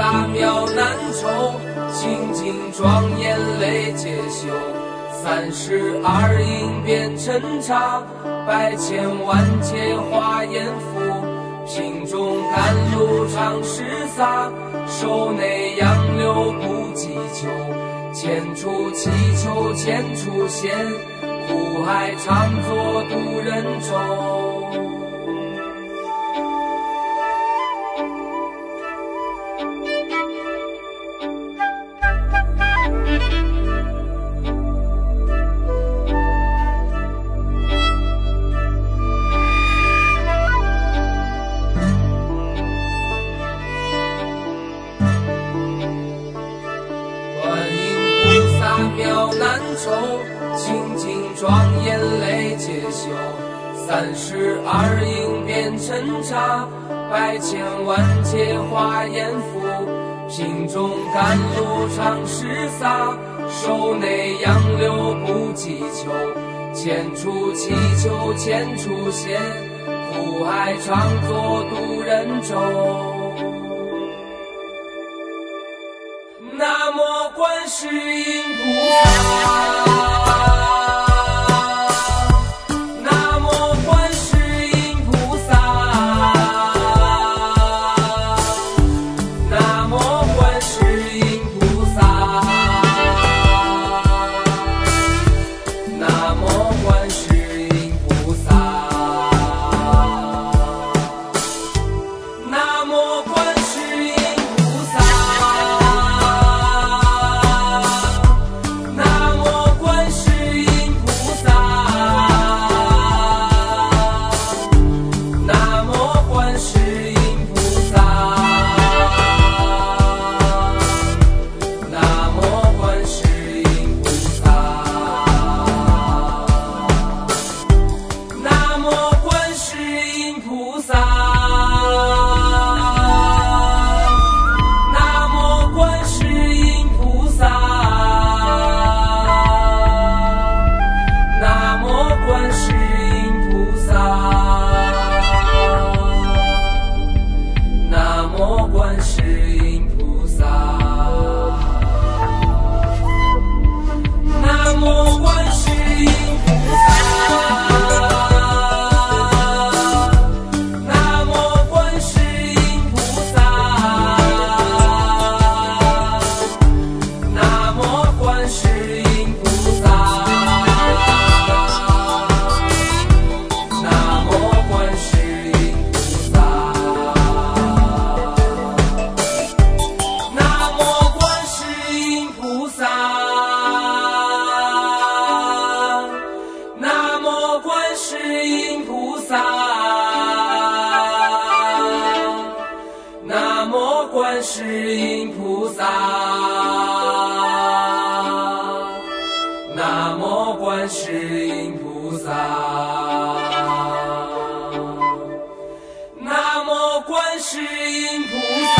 萨妙难酬，清净庄严累劫修。32应变陈刹，百千万劫化阎浮。瓶中甘露常施洒，手内杨柳不计求。千处祈求千处现，苦海常作渡人舟。妙难酬，清净庄严累劫修。32应变陈刹，百千万劫化阎浮。瓶中甘露常施洒，手内杨柳不计求。千处祈求千处现，苦海常作渡人舟。南无观世音菩萨。观世音菩萨，南无观世音菩萨，南无观世音菩萨。